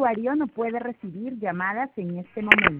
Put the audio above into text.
usuario no puede recibir llamadas en este momento.